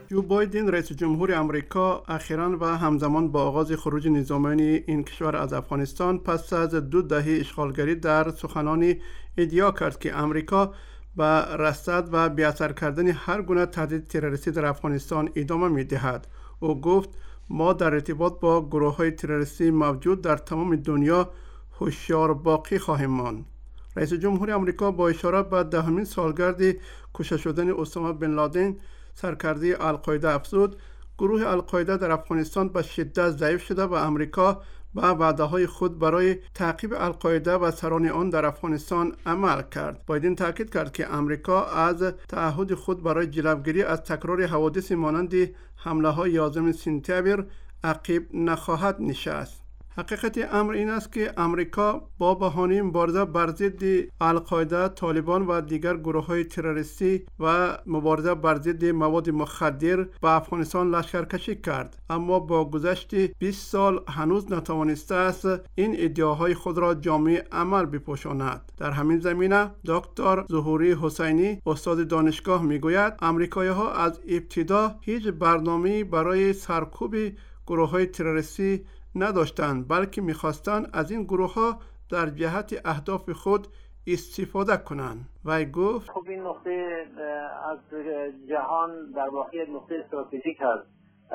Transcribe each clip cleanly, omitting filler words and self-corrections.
جو بایدن رئیس جمهور آمریکا اخیراً و همزمان با آغاز خروج نظامیان این کشور از افغانستان پس از 2 دهه اشغالگری در سخنانی ادعا کرد که آمریکا با رصد و بی‌اثر کردن هر گونه تهدید تروریستی در افغانستان ادامه می‌دهد. او گفت ما در ارتباط با گروه‌های تروریستی موجود در تمام دنیا هوشیار باقی خواهیم ماند. رئیس جمهور آمریکا با اشاره به 10مین سالگرد کشته شدن اسامه بن لادن سرکرده القاعده افزود گروه القاعده در افغانستان به شدت ضعیف شده و آمریکا به وعده‌های خود برای تعقیب القاعده و سران آن در افغانستان عمل کرد. بایدن تاکید کرد که آمریکا از تعهد خود برای جلوگیری از تکرار حوادث مانند حمله‌های 11 سپتامبر عقب نخواهد نشست. حقیقت امر این است که آمریکا با بهانه مبارزه بر ضد القاعده، طالبان و دیگر گروه‌های تروریستی و مبارزه بر ضد مواد مخدر به افغانستان لشکرکشی کرد، اما با گذشت 20 سال هنوز نتوانسته است این ادعاهای خود را جامع عمل بپوشاند. در همین زمینه دکتر ظهوری حسینی استاد دانشگاه میگوید آمریکایی‌ها از ابتدا هیچ برنامه‌ای برای سرکوب گروه‌های تروریستی نداشتند، بلکه می‌خواستند از این گروه‌ها در جهت اهداف خود استفاده کنند. وی گفت خب این نقطه از جهان در واقع نقطه استراتژیک است.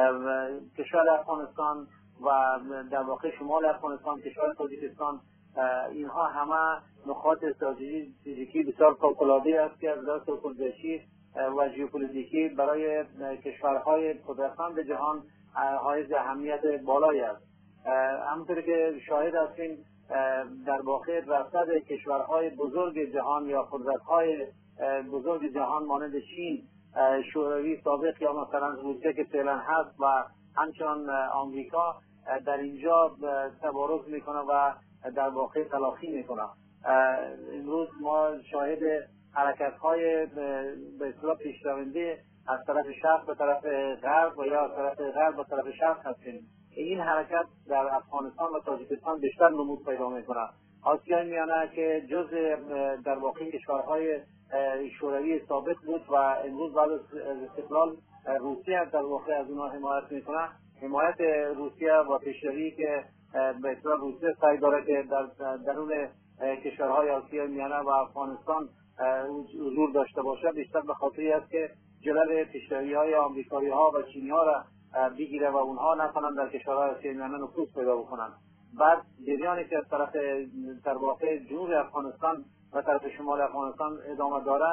کشور افغانستان و در واقع شمال افغانستان، کشور تاجیکستان، اینها همه نقاط استراتژیکی بسیار فوق‌العاده است که از لحاظ سرکوب‌دهی و ژئوپلیتیکی برای کشورهای قدرتمند جهان حائز اهمیت بالایی است. همونطور که شاهد هستیم در واقع رصد کشورهای بزرگ جهان یا قدرت‌های بزرگ جهان مانند چین، شوروی سابق یا مثلا روسیه که فعلا هست و همچنان آمریکا در اینجا تبارز میکنه و در واقع تلاقی میکنه. امروز ما شاهد حرکت‌های به اصطلاح پیشرونده از طرف شرق به طرف غرب و یا از طرف غرب به طرف شرق هستیم. این حرکت در افغانستان و تاجیکستان بیشتر نمود پیدا میکنه. آسیای میانه که جز در واقع کشورهای شوروی سابق بود و امروز بعد از استقلال روسیه در واقع از اونها حمایت میکنه. حمایت روسیه و پیشروی که به اصطلاح روسیه سعی داره که در درون کشورهای آسیای میانه و افغانستان حضور داشته باشه، بیشتر به خاطری است که جلوی پیشروی‌های آمریکایی‌ها و چینی‌ها را بگیره و اونها نتونن در کشورهای آسیای میانه نفوذ پیدا بکنن. بعد جریانی که از طرف در واقع جنوب افغانستان و طرف شمال افغانستان ادامه داره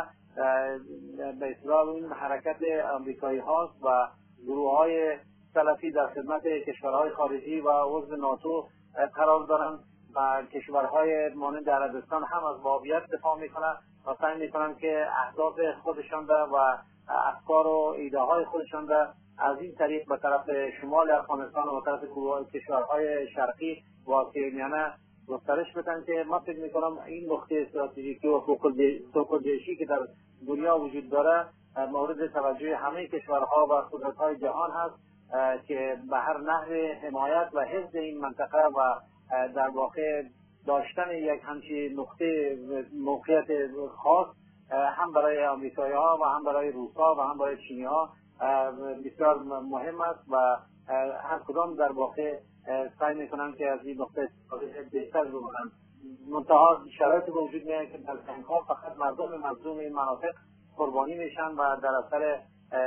به اصطلاح این حرکت آمریکایی هاست و گروه‌های سلفی در خدمت کشورهای خارجی و عضو ناتو قرار دارن و کشورهای مانند عربستان هم از واقعیت دفاع میکنن و سعی میکنن که اهداف خودشان و افکار و ایده های خودشان از این طریق به طرف شمال افغانستان و به طرف کشورهای شرقی و آسیای میانه گسترش بدن که من فکر میکنم این نقطه استراتژیکی و سرکوب‌دهی که در دنیا وجود داره مورد توجه همه کشورها و قدرت‌های جهان هست که به هر نحو حمایت و حفظ این منطقه و در واقع داشتن یک همچین نقطه موقعیت خاص هم برای آمریکایی‌ها و هم برای روس‌ها و هم برای چینی‌ها بسیار مهم است و هر کدام در واقع سعی میکنن که از این نقطه بهتر بکنن. منتها شرایطی به وجود میاد که در جنگ‌ها فقط مظلوم این مناطق قربانی میشن و در اثر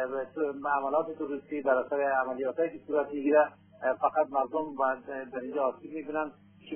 عملیات تروریستی، در اثر عملیاتایی که صورت میگیره فقط مردم و در اینجا آسیب میبینن. چی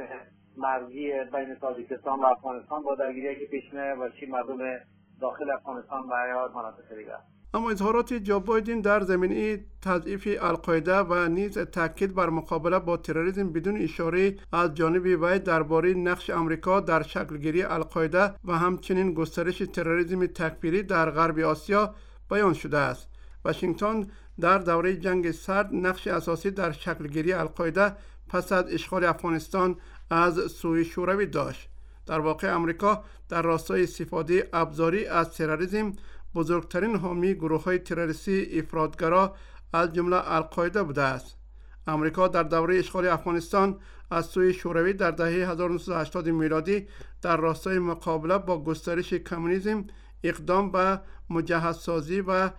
مرزی بین تاجیکستان و افغانستان با درگیری که پیش میاد و چی مردم داخل افغانستان و یا مناطق دیگر. اما اظهارات جو بایدن در زمینه تضعیف القاعده و نیز تاکید بر مقابله با تروریسم بدون اشاره از جانب وی درباره نقش آمریکا در شکلگیری القاعده و همچنین گسترش تروریسم تکفیری در غرب آسیا بیان شده است. واشنگتن در دوره جنگ سرد نقش اساسی در شکلگیری القاعده پس از اشغال افغانستان از سوی شوروی داشت. در واقع آمریکا در راستای استفاده ابزاری از تروریسم بزرگترین حامی گروه‌های تروریستی افراطگرا از جمله القاعده بوده است. آمریکا در دوره اشغال افغانستان از سوی شوروی در دهه 1980 میلادی در راستای مقابله با گسترش کمونیسم اقدام به مجهزسازی و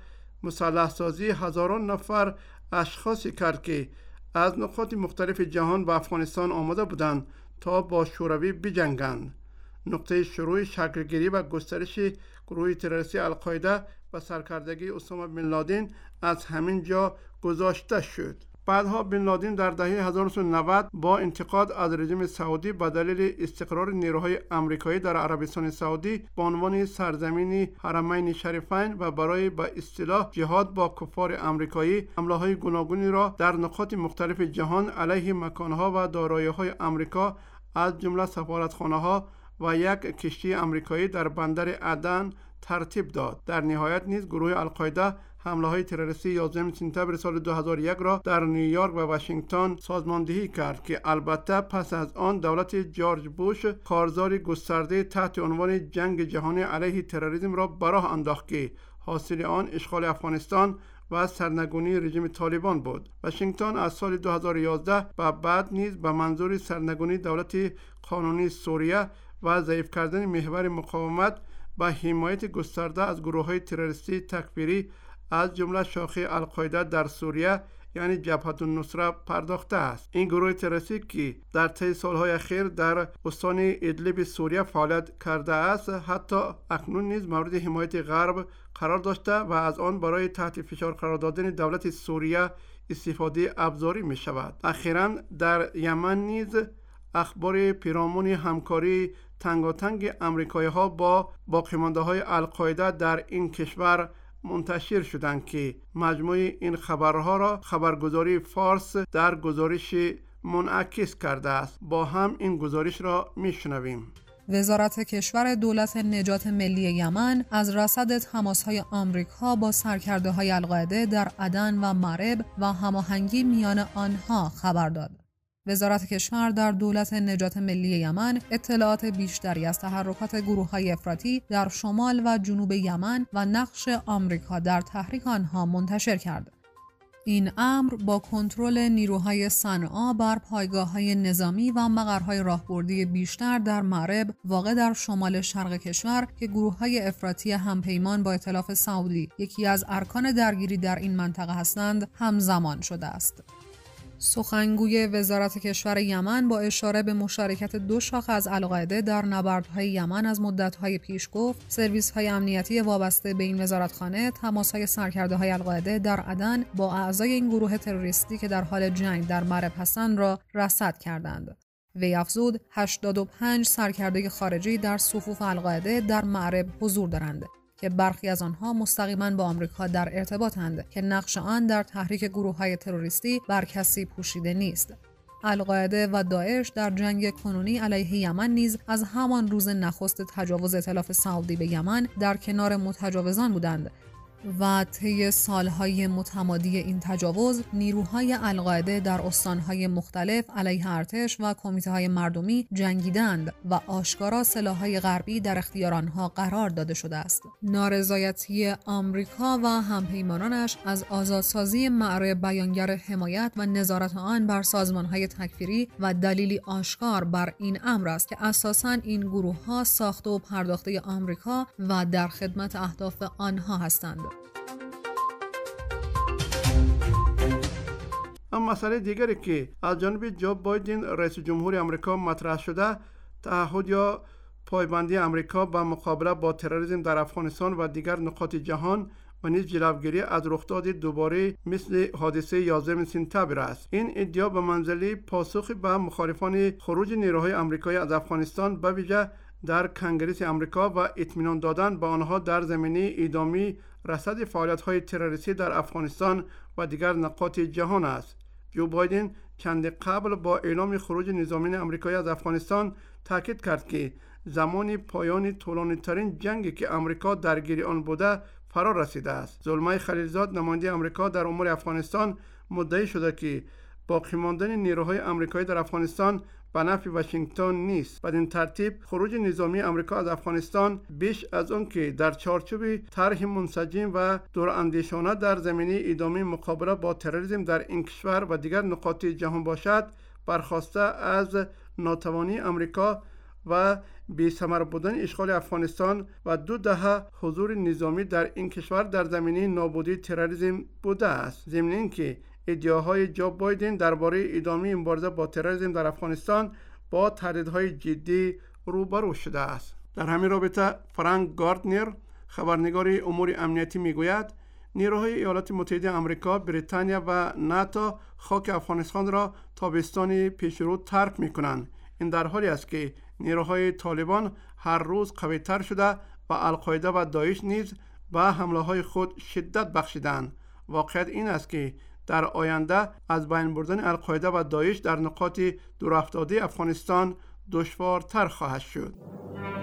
مسلح سازی هزاران نفر اشخاصی کرد که از نقاط مختلف جهان به افغانستان آمده بودند تا با شوروی بجنگند. نقطه شروع شکلگیری و گسترش گروه تروریستی القاعده و سرکردگی اسامه بن لادن از همین جا گذاشته شد. بعدها بن لادن در دهه 1990 با انتقاد از رژیم سعودی به دلیل استقرار نیروهای آمریکایی در عربستان سعودی به عنوان سرزمین حرمین شریفین و برای به اصطلاح جهاد با کفار آمریکایی حمله‌های گوناگونی را در نقاط مختلف جهان علیه مکان‌ها و دارایی‌های آمریکا از جمله سفارتخانه‌ها و یک کشتی آمریکایی در بندر عدن ترتیب داد. در نهایت نیز گروه القاعده حمله‌های تروریستی 11 سپتامبر سال 2001 را در نیویورک و واشنگتن سازماندهی کرد که البته پس از آن دولت جورج بوش کارزار گسترده تحت عنوان جنگ جهانی علیه تروریسم را به راه انداخت که حاصل آن اشغال افغانستان و سرنگونی رژیم طالبان بود. واشنگتن از سال 2011 و بعد نیز به منظور سرنگونی دولت قانونی سوریه و ضعیف کردن محور مقاومت با حمایت گسترده از گروه‌های تروریستی تکفیری از جمله شاخه القاعده در سوریه یعنی جبهه النصره پرداخته است. این گروه تروریستی که در طی سالهای اخیر در استان ادلب سوریه فعالیت کرده است، حتی اکنون نیز مورد حمایت غرب قرار داشته و از آن برای تحت فشار قرار دادن دولت سوریه استفاده ابزاری می شود. اخیراً در یمن نیز اخبار پیرامون همکاری تنگاتنگ امریکایی ها با باقیمانده های القاعده در این کشور منتشر شدند که مجموع این خبرها را خبرگزاری فارس در گزارش منعکس کرده است. با هم این گزارش را میشنویم. وزارت کشور دولت نجات ملی یمن از رصد تماس‌های آمریکا با سرکرده‌های القاعده در عدن و مأرب و هماهنگی میان آنها خبر داد. وزارت کشور در دولت نجات ملی یمن اطلاعات بیشتری از تحرکات گروه‌های افراطی در شمال و جنوب یمن و نقش آمریکا در تحریک آنها منتشر کرد. این امر با کنترل نیروهای صنعا بر پایگاه‌های نظامی و مقرهای راهبردی بیشتر در مأرب واقع در شمال شرق کشور که گروه‌های افراطی همپیمان با ائتلاف سعودی یکی از ارکان درگیری در این منطقه هستند همزمان شده است. سخنگوی وزارت کشور یمن با اشاره به مشارکت دو شاخه از القاعده در نبردهای یمن از مدت‌های پیش گفت سرویس‌های امنیتی وابسته به این وزارتخانه تماس‌های سرکرده‌های القاعده در عدن با اعضای این گروه تروریستی که در حال جنگ در مأرب هستند را رصد کردند. وی افزود 85 سرکرده خارجی در صفوف القاعده در مأرب حضور دارند که برخی از آنها مستقیما با آمریکا در ارتباطند که نقش آن در تحریک گروه‌های تروریستی بر کسی پوشیده نیست. القاعده و داعش در جنگ کنونی علیه یمن نیز از همان روز نخست تجاوز ائتلاف سعودی به یمن در کنار متجاوزان بودند و طی سالهای متمادی این تجاوز نیروهای القاعده در استانهای مختلف علیه ارتش و کمیته‌های مردمی جنگیدند و آشکارا سلاح‌های غربی در اختیار آنها قرار داده شده است. نارضایتی آمریکا و همپیمانانش از آزادسازی مأرب بیانگر حمایت و نظارت آن بر سازمان‌های تکفیری و دلیلی آشکار بر این امر است که اساساً این گروه‌ها ساخته و پرداخته آمریکا و در خدمت اهداف آنها هستند. اما مسئله دیگری که از جانب جو بایدن رئیس جمهور آمریکا مطرح شده تعهد یا پایبندی آمریکا به مقابله با تروریسم در افغانستان و دیگر نقاط جهان و نیز جلوگیری از رخداد دوباره مثل حادثه 11 سپتامبر است. این ادعا به منزله پاسخ به مخالفان خروج نیروهای آمریکایی از افغانستان به ویژه در کنگره آمریکا و اطمینان دادن به آنها در زمینه ادامه رصد فعالیت‌های تروریستی در افغانستان و دیگر نقاط جهان است. جو بایدن چند قبل با اعلام خروج نظامیان آمریکایی از افغانستان تاکید کرد که زمان پایان طولانی‌ترین جنگی که آمریکا درگیر آن بوده فرا رسیده است. زلمای خلیلزاد نماینده آمریکا در امور افغانستان مدعی شده که باقی ماندن نیروهای آمریکایی در افغانستان به نفع واشنگتن نیست. بدین ترتیب خروج نظامی آمریکا از افغانستان بیش از آن که در چارچوب طرح منسجم و دوراندیشانه در زمینه ادامه مقابله با تروریسم در این کشور و دیگر نقاط جهان باشد، برخواسته از ناتوانی آمریکا و بی‌ثمر بودن اشغال افغانستان و 2 دهه حضور نظامی در این کشور در زمینه نابودی تروریسم بوده است. ضمن اینکه ادعاهای جو بایدن درباره ادامه مبارزه با تروریسم در افغانستان با تهدیدهای جدی روبرو شده است. در همین رابطه فرانک گاردنر، خبرنگار امور امنیتی، میگوید نیروهای ایالات متحده آمریکا، بریتانیا و ناتو خاک افغانستان را تابستان پیشرو ترک می‌کنند. این در حالی است که نیروهای طالبان هر روز قوی‌تر شده و القاعده و داعش نیز به حمله‌های خود شدت بخشیدند. واقعیت این است که در آینده از بین بردن القاعده و داعش در نقاط دورافتاده افغانستان دشوارتر خواهد شد.